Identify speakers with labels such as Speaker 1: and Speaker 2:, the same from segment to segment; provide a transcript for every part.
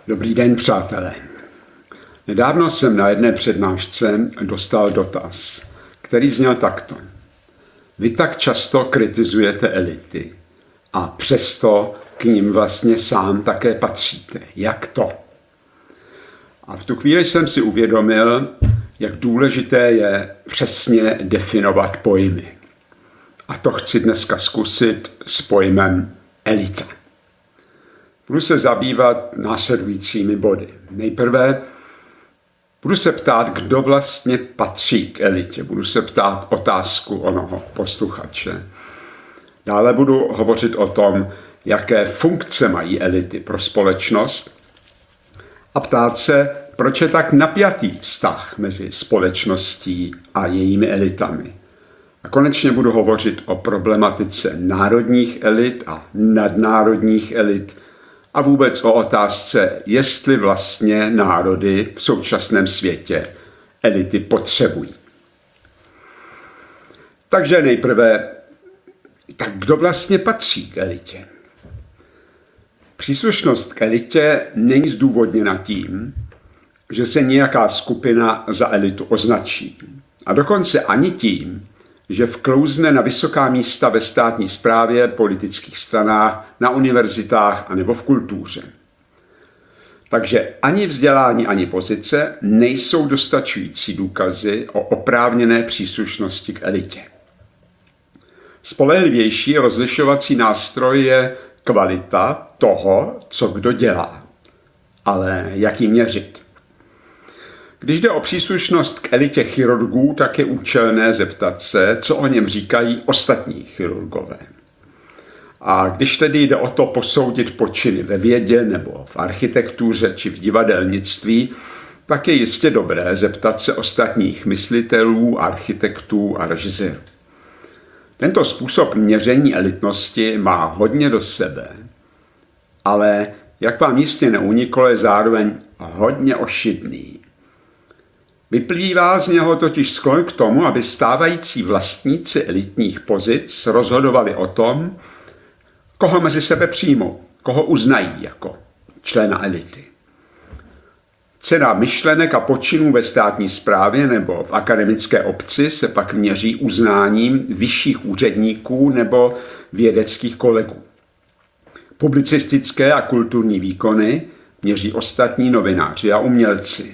Speaker 1: Dobrý den, přátelé. Nedávno jsem na jedné přednášce dostal dotaz, který zněl takto. Vy tak často kritizujete elity a přesto k nim vlastně sám také patříte. Jak to? A v tu chvíli jsem si uvědomil, jak důležité je přesně definovat pojmy. A to chci dneska zkusit s pojmem elita. Budu se zabývat následujícími body. Nejprve budu se ptát, kdo vlastně patří k elitě. Budu se ptát otázku onoho posluchače. Dále budu hovořit o tom, jaké funkce mají elity pro společnost a ptát se, proč je tak napjatý vztah mezi společností a jejími elitami. A konečně budu hovořit o problematice národních elit a nadnárodních elit a vůbec o otázce, jestli vlastně národy v současném světě elity potřebují. Takže nejprve, tak kdo vlastně patří k elitě? Příslušnost k elitě není zdůvodněna tím, že se nějaká skupina za elitu označí. A dokonce ani tím, že vklouzne na vysoká místa ve státní správě, politických stranách, na univerzitách anebo v kultuře. Takže ani vzdělání, ani pozice nejsou dostačující důkazy o oprávněné příslušnosti k elitě. Spolehlivější rozlišovací nástroj je kvalita toho, co kdo dělá. Ale jak ji měřit? Když jde o příslušnost k elitě chirurgů, tak je účelné zeptat se, co o něm říkají ostatní chirurgové. A když tedy jde o to posoudit počiny ve vědě nebo v architektuře či v divadelnictví, tak je jistě dobré zeptat se ostatních myslitelů, architektů a režisérů. Tento způsob měření elitnosti má hodně do sebe, ale jak vám jistě neuniklo, je zároveň hodně ošidný. Vyplývá z něho totiž sklon k tomu, aby stávající vlastníci elitních pozic rozhodovali o tom, koho mezi sebe přijmou, koho uznají jako člena elity. Cena myšlenek a počinů ve státní správě nebo v akademické obci se pak měří uznáním vyšších úředníků nebo vědeckých kolegů. Publicistické a kulturní výkony měří ostatní novináři a umělci.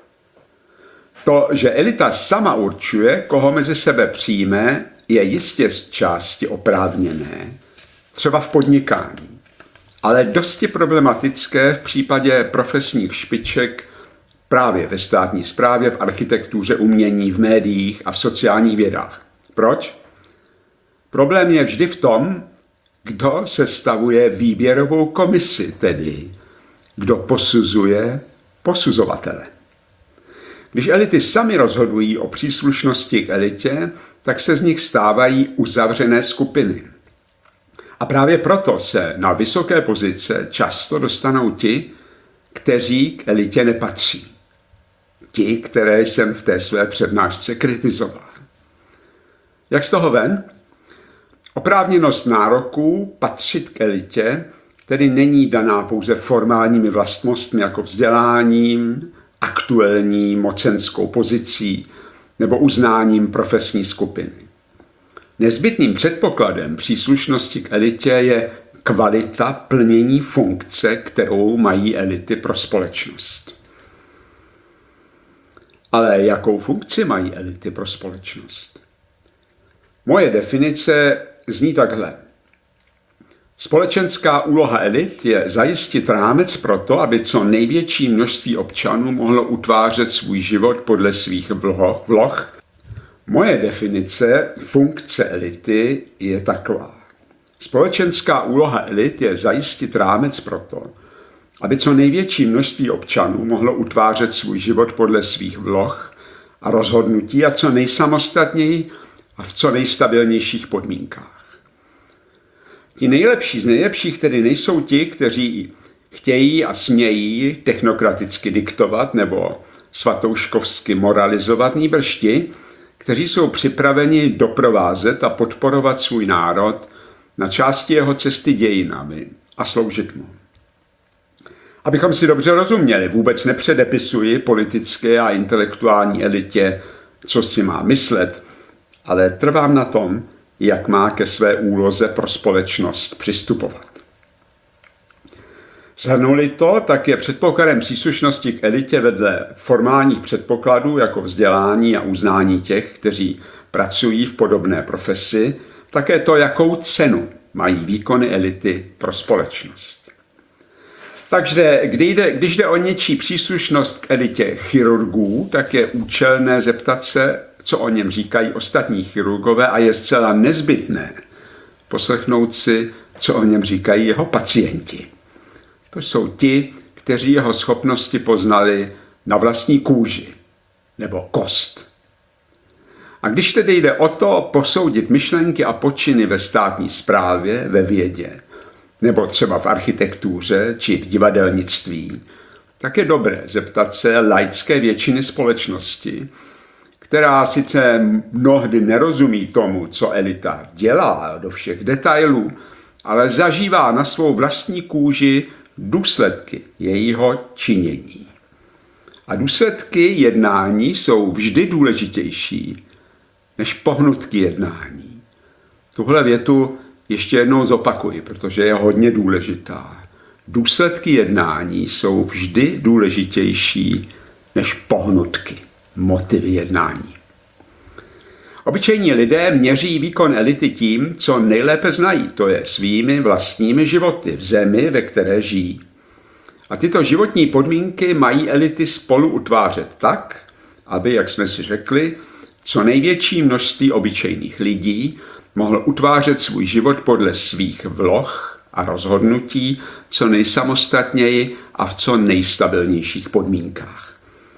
Speaker 1: To, že elita sama určuje, koho mezi sebe přijme, je jistě z části oprávněné, třeba v podnikání, ale dosti problematické v případě profesních špiček právě ve státní správě, v architektuře, umění, v médiích a v sociálních vědách. Proč? Problém je vždy v tom, kdo sestavuje výběrovou komisi, tedy kdo posuzuje posuzovatele. Když elity sami rozhodují o příslušnosti k elitě, tak se z nich stávají uzavřené skupiny. A právě proto se na vysoké pozice často dostanou ti, kteří k elitě nepatří. Ti, které jsem v té své přednášce kritizoval. Jak z toho ven? Oprávněnost nároků patřit k elitě tedy není daná pouze formálními vlastnostmi jako vzděláním, aktuální mocenskou pozicí nebo uznáním profesní skupiny. Nezbytným předpokladem příslušnosti k elitě je kvalita plnění funkce, kterou mají elity pro společnost. Ale jakou funkci mají elity pro společnost? Moje definice zní takhle. Společenská úloha elit je zajistit rámec pro to, aby co největší množství občanů mohlo utvářet svůj život podle svých vloh. Moje definice funkce elity je taková. Společenská úloha elit je zajistit rámec pro to, aby co největší množství občanů mohlo utvářet svůj život podle svých vloh a rozhodnutí a co nejsamostatněji a v co nejstabilnějších podmínkách. Ti nejlepší z nejlepších tedy nejsou ti, kteří chtějí a smějí technokraticky diktovat nebo svatouškovsky moralizovat, nýbrž ti, kteří jsou připraveni doprovázet a podporovat svůj národ na části jeho cesty dějinami a sloužit mu. Abychom si dobře rozuměli, vůbec nepředepisuji politické a intelektuální elitě, co si má myslet, ale trvám na tom, jak má ke své úloze pro společnost přistupovat. Shrnuli to, tak je předpokladem příslušnosti k elitě vedle formálních předpokladů jako vzdělání a uznání těch, kteří pracují v podobné profesi, také to, jakou cenu mají výkony elity pro společnost. Takže když jde o něčí příslušnost k elitě chirurgů, tak je účelné zeptat se, co o něm říkají ostatní chirurgové, a je zcela nezbytné poslechnout si, co o něm říkají jeho pacienti. To jsou ti, kteří jeho schopnosti poznali na vlastní kůži nebo kost. A když tedy jde o to posoudit myšlenky a počiny ve státní správě, ve vědě, nebo třeba v architektuře či v divadelnictví, tak je dobré zeptat se laické většiny společnosti, která sice mnohdy nerozumí tomu, co elita dělá do všech detailů, ale zažívá na svou vlastní kůži důsledky jejího činění. A důsledky jednání jsou vždy důležitější než pohnutky jednání. Tuhle větu ještě jednou zopakuji, protože je hodně důležitá. Důsledky jednání jsou vždy důležitější než pohnutky, motivy jednání. Obyčejní lidé měří výkon elity tím, co nejlépe znají, to je svými vlastními životy v zemi, ve které žijí. A tyto životní podmínky mají elity spolu utvářet tak, aby, jak jsme si řekli, co největší množství obyčejných lidí mohl utvářet svůj život podle svých vloh a rozhodnutí co nejsamostatněji a v co nejstabilnějších podmínkách.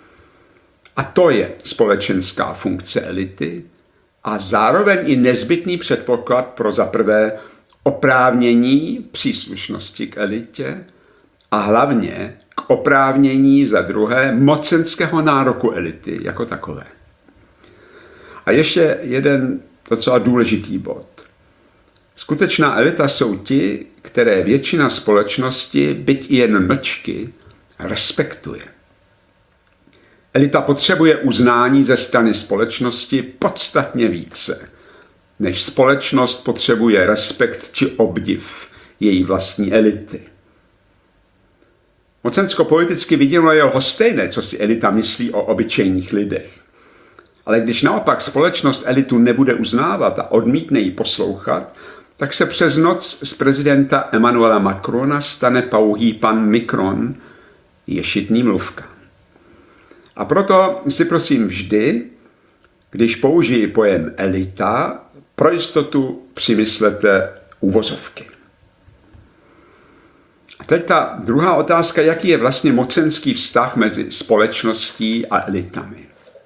Speaker 1: A to je společenská funkce elity a zároveň i nezbytný předpoklad pro zaprvé oprávnění příslušnosti k elitě a hlavně k oprávnění za druhé mocenského nároku elity jako takové. A ještě jeden docela důležitý bod. Skutečná elita jsou ti, které většina společnosti, byť i jen mlčky, respektuje. Elita potřebuje uznání ze strany společnosti podstatně více, než společnost potřebuje respekt či obdiv její vlastní elity. Mocensko-politicky viděno je lhostejné, co si elita myslí o obyčejných lidech. Ale když naopak společnost elitu nebude uznávat a odmítne ji poslouchat, tak se přes noc z prezidenta Emmanuela Macrona stane pouhý pan Mikron, ješitný mluvka. A proto si prosím vždy, když použiji pojem elita, pro jistotu přimyslete uvozovky. A teď ta druhá otázka, jaký je vlastně mocenský vztah mezi společností a elitami.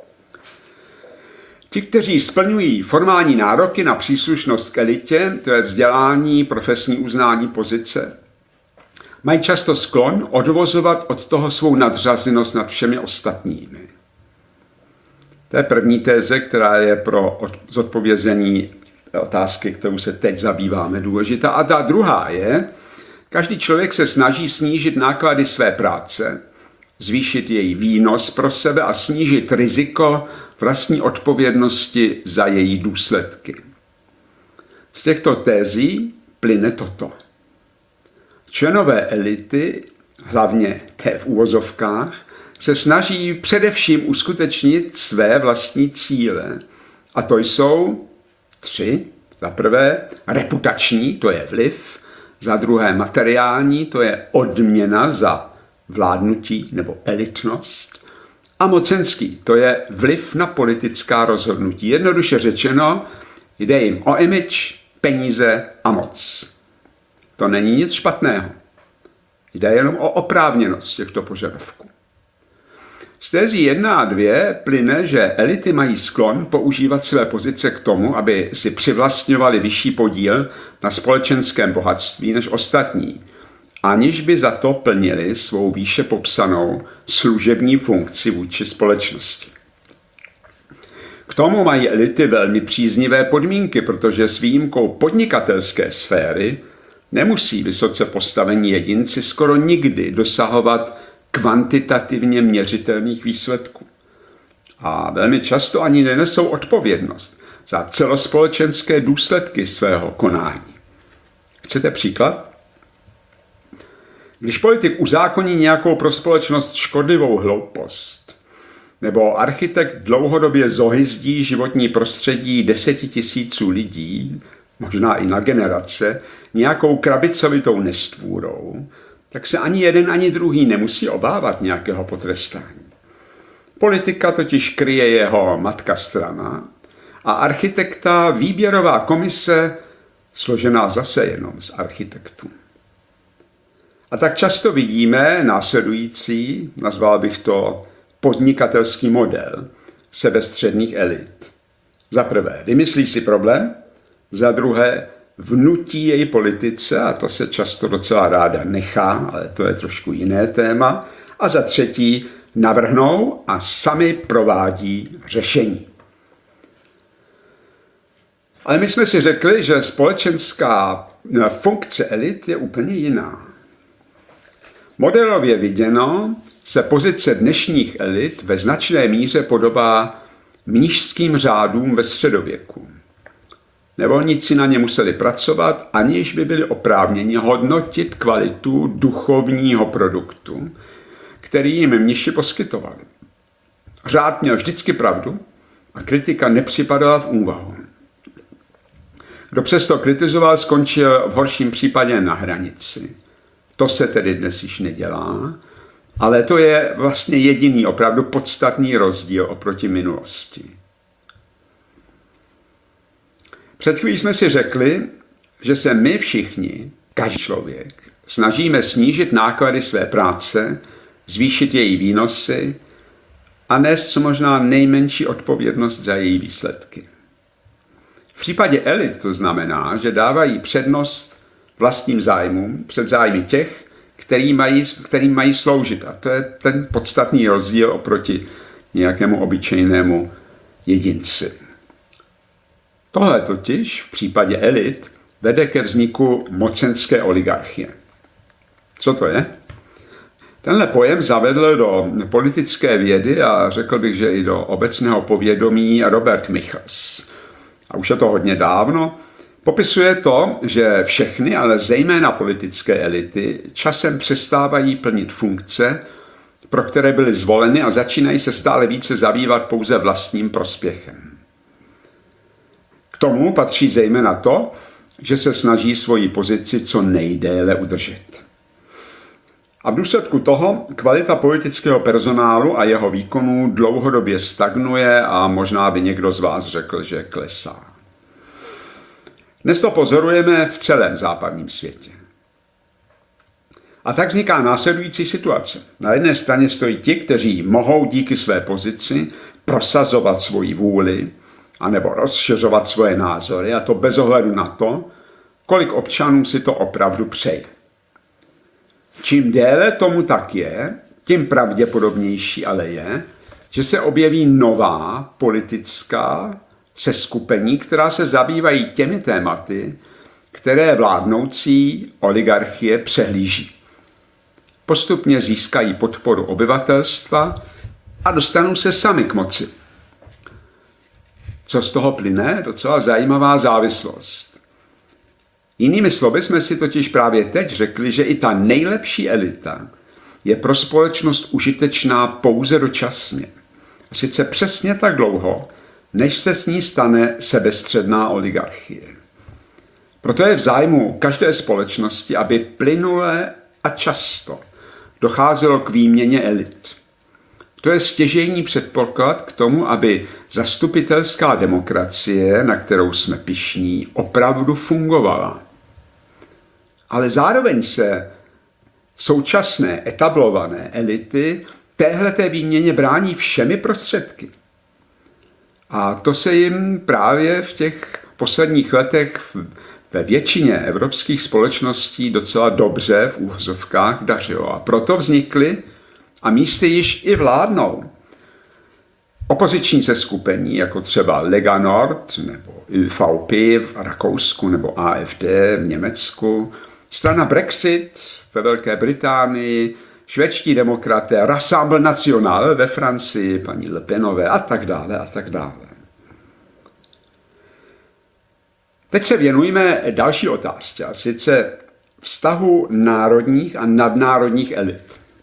Speaker 1: Ti, kteří splňují formální nároky na příslušnost k elitě, to je vzdělání, profesní uznání, pozice, mají často sklon odvozovat od toho svou nadřazenost nad všemi ostatními. To je první téze, která je pro zodpovězení otázky, kterou se teď zabýváme, důležitá. A ta druhá je, každý člověk se snaží snížit náklady své práce, zvýšit její výnos pro sebe a snížit riziko vlastní odpovědnosti za její důsledky. Z těchto tezí plyne toto. Členové elity, hlavně té v uvozovkách, se snaží především uskutečnit své vlastní cíle. A to jsou 3. Za prvé reputační, to je vliv. Za druhé materiální, to je odměna za vládnutí nebo elitnost. A mocenský, to je vliv na politická rozhodnutí. Jednoduše řečeno, jde jim o image, peníze a moc. To není nic špatného. Jde jenom o oprávněnost těchto požadavků. Z tezí 1 a 2 plyne, že elity mají sklon používat své pozice k tomu, aby si přivlastňovali vyšší podíl na společenském bohatství než ostatní, aniž by za to plnili svou výše popsanou služební funkci vůči společnosti. K tomu mají elity velmi příznivé podmínky, protože s výjimkou podnikatelské sféry nemusí vysoce postavení jedinci skoro nikdy dosahovat kvantitativně měřitelných výsledků. A velmi často ani nenesou odpovědnost za celospolečenské důsledky svého konání. Chcete příklad? Když politik uzákoní nějakou pro společnost škodlivou hloupost, nebo architekt dlouhodobě zohyzdí životní prostředí 10 000 lidí, možná i na generace, nějakou krabicovitou nestvůrou, tak se ani jeden, ani druhý nemusí obávat nějakého potrestání. Politika totiž kryje jeho matka strana a architekta výběrová komise složená zase jenom z architektů. A tak často vidíme následující, nazval bych to podnikatelský model sebestředných elit. Za prvé, vymyslí si problém, za druhé, vnutí jej politice, a to se často docela ráda nechá, ale to je trošku jiné téma, a za třetí, navrhnou a sami provádí řešení. Ale my jsme si řekli, že společenská funkce elit je úplně jiná. Modelově viděno se pozice dnešních elit ve značné míře podobá mnišským řádům ve středověku. Nevolníci na ně museli pracovat, aniž by byli oprávněni hodnotit kvalitu duchovního produktu, který jim mniši poskytovali. Řád měl vždycky pravdu a kritika nepřipadala v úvahu. Kdo přesto kritizoval, skončil v horším případě na hranici. To se tedy dnes již nedělá, ale to je vlastně jediný opravdu podstatný rozdíl oproti minulosti. Před chvílí jsme si řekli, že se my všichni, každý člověk, snažíme snížit náklady své práce, zvýšit její výnosy a nést co možná nejmenší odpovědnost za její výsledky. V případě elit to znamená, že dávají přednost vlastním zájmům před zájmy těch, kterým mají sloužit. A to je ten podstatný rozdíl oproti nějakému obyčejnému jedinci. Tohle totiž v případě elit vede ke vzniku mocenské oligarchie. Co to je? Tenhle pojem zavedl do politické vědy a řekl bych, že i do obecného povědomí Robert Michels. A už je to hodně dávno. Popisuje to, že všechny, ale zejména politické elity, časem přestávají plnit funkce, pro které byly zvoleny a začínají se stále více zabývat pouze vlastním prospěchem. K tomu patří zejména to, že se snaží svoji pozici co nejdéle udržet. A v důsledku toho kvalita politického personálu a jeho výkonů dlouhodobě stagnuje a možná by někdo z vás řekl, že klesá. Dnes to pozorujeme v celém západním světě. A tak vzniká následující situace. Na jedné straně stojí ti, kteří mohou díky své pozici prosazovat svoji vůli anebo rozšiřovat svoje názory, a to bez ohledu na to, kolik občanů si to opravdu přeje. Čím déle tomu tak je, tím pravděpodobnější ale je, že se objeví nová politická seskupení, která se zabývají těmi tématy, které vládnoucí oligarchie přehlíží. Postupně získají podporu obyvatelstva a dostanou se sami k moci. Co z toho plyne? Docela zajímavá závislost. Jinými slovy jsme si totiž právě teď řekli, že i ta nejlepší elita je pro společnost užitečná pouze dočasně. A sice přesně tak dlouho, než se s ní stane sebestředná oligarchie. Proto je v zájmu každé společnosti, aby plynule a často docházelo k výměně elit. To je stěžejní předpoklad k tomu, aby zastupitelská demokracie, na kterou jsme pyšní, opravdu fungovala. Ale zároveň se současné etablované elity téhleté výměně brání všemi prostředky. A to se jim právě v těch posledních letech ve většině evropských společností docela dobře v úvozovkách dařilo. A proto vznikly a místy již i vládnou opoziční seskupení, jako třeba Lega Nord nebo ÖVP v Rakousku nebo AfD v Německu, Strana Brexit ve Velké Británii, švédští demokraté, Rassemblement National ve Francii, paní Le Penové a tak dále a tak dále. Teď se věnujeme další otázce, a sice vztahu národních a nadnárodních elit.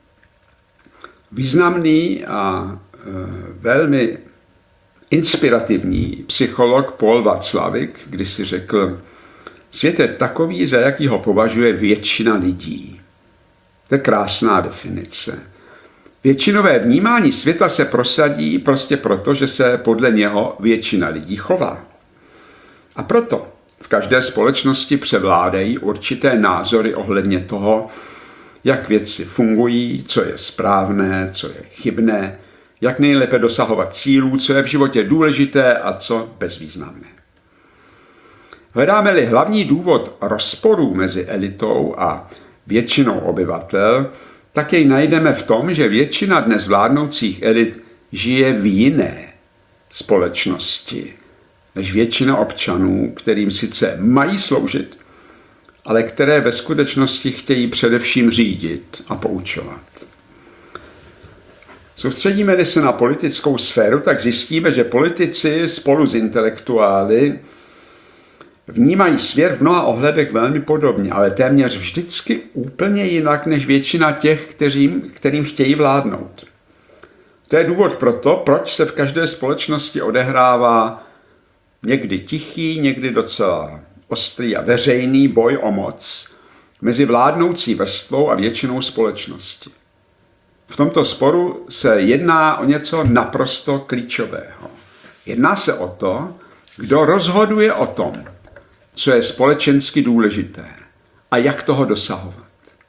Speaker 1: Významný a velmi inspirativní psycholog Paul Václavik kdysi řekl, svět je takový, za jaký ho považuje většina lidí. To je krásná definice. Většinové vnímání světa se prosadí prostě proto, že se podle něho většina lidí chová. A proto v každé společnosti převládají určité názory ohledně toho, jak věci fungují, co je správné, co je chybné, jak nejlépe dosahovat cílů, co je v životě důležité a co bezvýznamné. Hledáme-li hlavní důvod rozporů mezi elitou a většinou obyvatel, tak jej najdeme v tom, že většina dnes vládnoucích elit žije v jiné společnosti než většina občanů, kterým sice mají sloužit, ale které ve skutečnosti chtějí především řídit a poučovat. Soustředíme-li se na politickou sféru, tak zjistíme, že politici spolu s intelektuály vnímají svět v mnoha ohledech velmi podobně, ale téměř vždycky úplně jinak než většina těch, kterým chtějí vládnout. To je důvod pro to, proč se v každé společnosti odehrává někdy tichý, někdy docela ostrý a veřejný boj o moc mezi vládnoucí vrstvou a většinou společnosti. V tomto sporu se jedná o něco naprosto klíčového. Jedná se o to, kdo rozhoduje o tom, co je společensky důležité a jak toho dosahovat.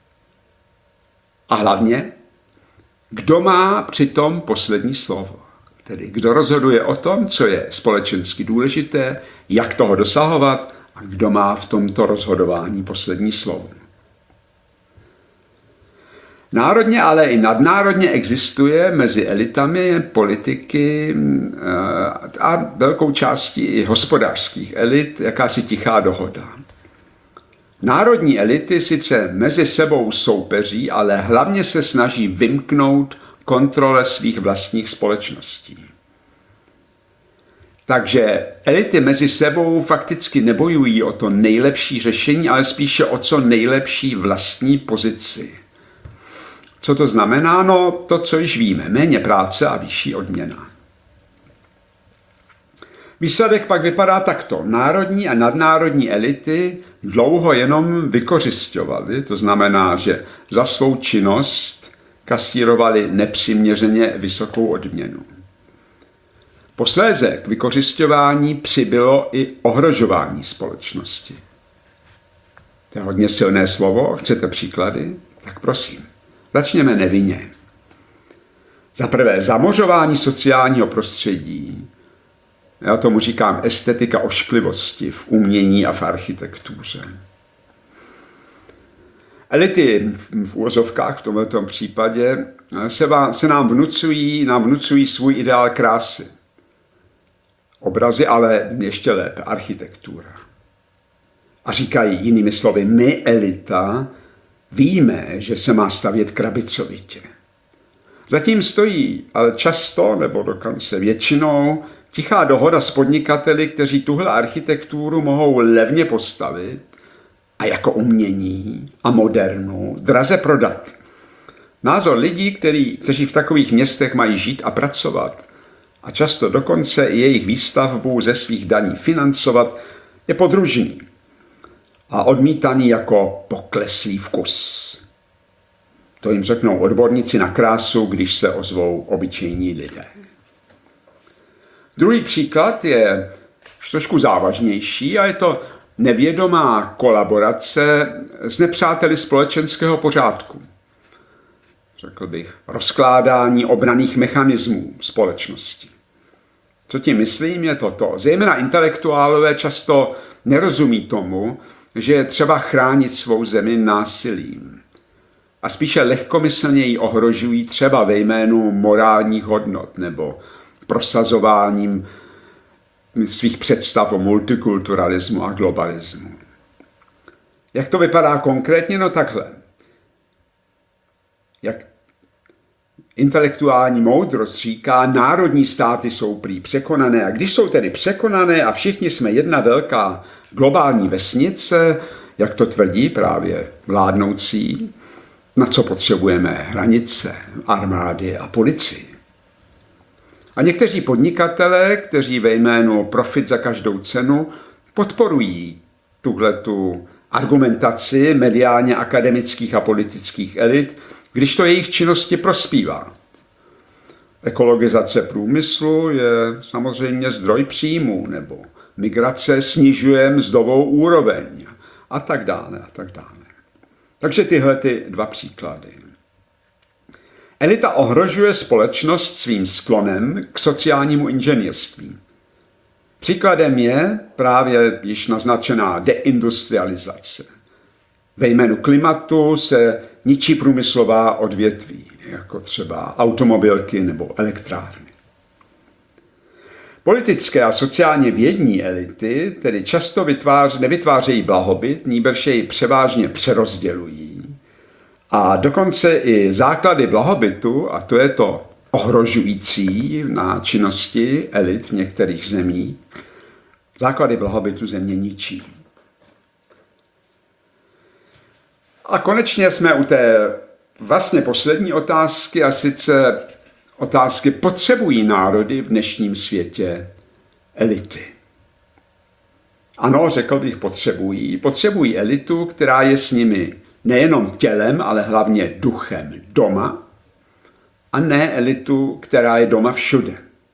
Speaker 1: A hlavně, kdo má přitom poslední slovo. Tedy kdo rozhoduje o tom, co je společensky důležité, jak toho dosahovat a kdo má v tomto rozhodování poslední slovo. Národně, ale i nadnárodně existuje mezi elitami, politiky a velkou částí i hospodářských elit jakási tichá dohoda. Národní elity sice mezi sebou soupeří, ale hlavně se snaží vymknout kontrole svých vlastních společností. Takže elity mezi sebou fakticky nebojují o to nejlepší řešení, ale spíše o co nejlepší vlastní pozici. Co to znamená? No, to, co již víme, méně práce a vyšší odměna. Výsledek pak vypadá takto. Národní a nadnárodní elity dlouho jenom vykořisťovaly, to znamená, že za svou činnost kasírovali nepřiměřeně vysokou odměnu. Posléze k vykořisťování přibylo i ohrožování společnosti. To je hodně silné slovo, chcete příklady? Tak prosím. Začněme nevinně. Za prvé, zamořování sociálního prostředí. Já tomu říkám estetika ošklivosti v umění a v architektuře. Elity v úvozovkách v tomto případě se nám vnucují svůj ideál krásy. Obrazy, ale ještě lépe architektura. A říkají jinými slovy, my elita víme, že se má stavět krabicovitě. Zatím stojí, ale často, nebo dokonce většinou, tichá dohoda s podnikateli, kteří tuhle architekturu mohou levně postavit a jako umění a modernu draze prodat. Názor lidí, kteří v takových městech mají žít a pracovat a často dokonce i jejich výstavbu ze svých daní financovat, je podružný a odmítaný jako pokleslý vkus. To jim řeknou odborníci na krásu, když se ozvou obyčejní lidé. Druhý příklad je trošku závažnější a je to nevědomá kolaborace s nepřáteli společenského pořádku. Řekl bych, rozkládání obranných mechanismů společnosti. Co tím myslím, je toto. Zejména intelektuálové často nerozumí tomu, že je třeba chránit svou zemi násilím. A spíše lehkomyslně ji ohrožují třeba ve jménu morálních hodnot nebo prosazováním svých představ o multikulturalismu a globalismu. Jak to vypadá konkrétně? No takhle. Jak intelektuální moudrost říká, národní státy jsou prý překonané. A když jsou tedy překonané a všichni jsme jedna velká globální vesnice, jak to tvrdí právě vládnoucí, na co potřebujeme hranice, armády a policii. A někteří podnikatelé, kteří ve jménu profit za každou cenu podporují tuhletu argumentaci mediálně akademických a politických elit, když to jejich činnosti prospívá. Ekologizace průmyslu je samozřejmě zdroj příjmů, nebo migrace snižuje mzdovou úroveň a tak dále a tak dále. Takže tyhle ty dva příklady. Elita ohrožuje společnost svým sklonem k sociálnímu inženýrství. Příkladem je právě již naznačená deindustrializace. Ve jménu klimatu se ničí průmyslová odvětví, jako třeba automobilky nebo elektrárny. Politické a sociálně vědní elity tedy často nevytvářejí blahobyt, nýbrž jej převážně přerozdělují. A dokonce i základy blahobytu, a to je to ohrožující na činnosti elit v některých zemích, základy blahobytu země ničí. A konečně jsme u té vlastně poslední otázky, a sice otázky, potřebují národy v dnešním světě elity. Ano, řekl bych, potřebují elitu, která je s nimi nejenom tělem, ale hlavně duchem doma, a ne elitu, která je doma všude.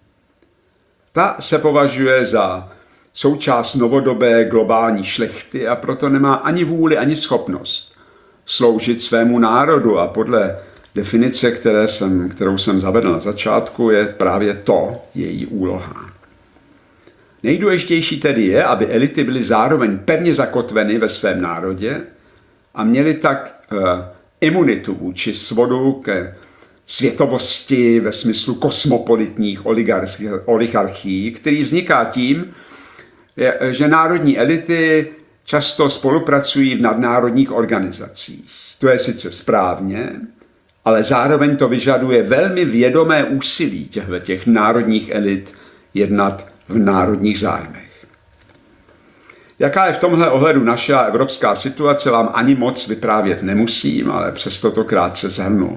Speaker 1: Ta se považuje za součást novodobé globální šlechty a proto nemá ani vůli, ani schopnost sloužit svému národu, a podle definice, kterou jsem zavedl na začátku, je právě to její úloha. Nejdůležitější tedy je, aby elity byly zároveň pevně zakotveny ve svém národě a měly tak imunitu vůči svodu ke světovosti ve smyslu kosmopolitních oligarchií, který vzniká tím, že národní elity často spolupracují v nadnárodních organizacích. To je sice správně, ale zároveň to vyžaduje velmi vědomé úsilí těch národních elit jednat v národních zájmech. Jaká je v tomhle ohledu naše evropská situace, vám ani moc vyprávět nemusím, ale přesto to krátce shrnu.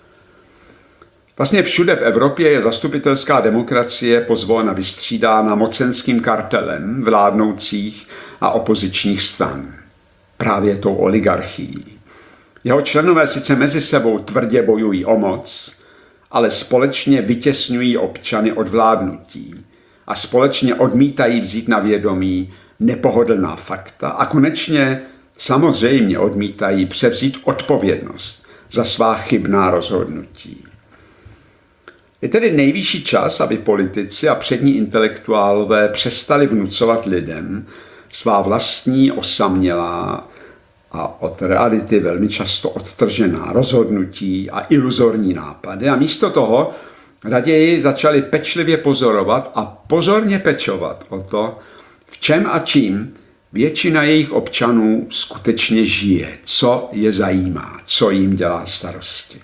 Speaker 1: Vlastně všude v Evropě je zastupitelská demokracie pozvolna vystřídána mocenským kartelem vládnoucích a opozičních stran. Právě tou oligarchií. Jeho členové sice mezi sebou tvrdě bojují o moc, ale společně vytěsňují občany od vládnutí a společně odmítají vzít na vědomí nepohodlná fakta a konečně samozřejmě odmítají převzít odpovědnost za svá chybná rozhodnutí. Je tedy nejvyšší čas, aby politici a přední intelektuálové přestali vnucovat lidem svá vlastní osamělá a od reality velmi často odtržená rozhodnutí a iluzorní nápady a místo toho raději začali pečlivě pozorovat a pozorně pečovat o to, v čem a čím většina jejich občanů skutečně žije, co je zajímá, co jim dělá starosti.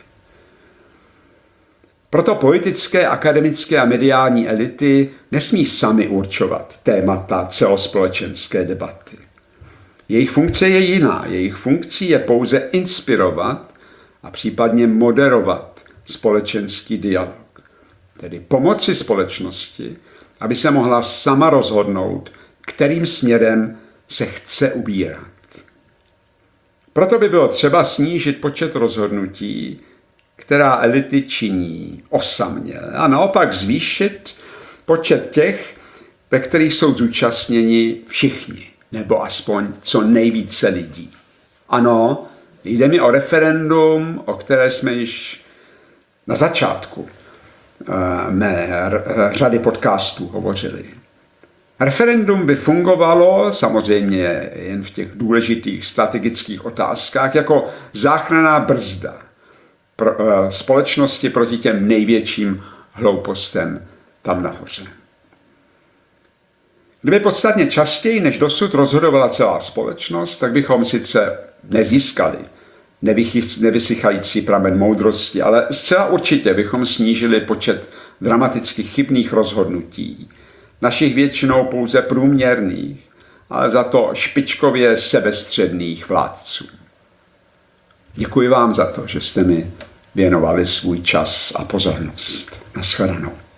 Speaker 1: Proto politické, akademické a mediální elity nesmí sami určovat témata celospolečenské debaty. Jejich funkce je jiná. Jejich funkcí je pouze inspirovat a případně moderovat společenský dialog. Tedy pomoci společnosti, aby se mohla sama rozhodnout, kterým směrem se chce ubírat. Proto by bylo třeba snížit počet rozhodnutí, která elity činí osaměle, a naopak zvýšit počet těch, ve kterých jsou zúčastněni všichni, nebo aspoň co nejvíce lidí. Ano, jde mi o referendum, o které jsme již na začátku mé řady podcastů hovořili. Referendum by fungovalo samozřejmě jen v těch důležitých strategických otázkách jako záchranná brzda společnosti proti těm největším hloupostem tam nahoře. Kdyby podstatně častěji než dosud rozhodovala celá společnost, tak bychom sice nezískali nevysychající pramen moudrosti, ale zcela určitě bychom snížili počet dramatických chybných rozhodnutí, našich většinou pouze průměrných, ale za to špičkově sebestředných vládců. Děkuji vám za to, že jste mi věnovali svůj čas a pozornost. Naschledanou.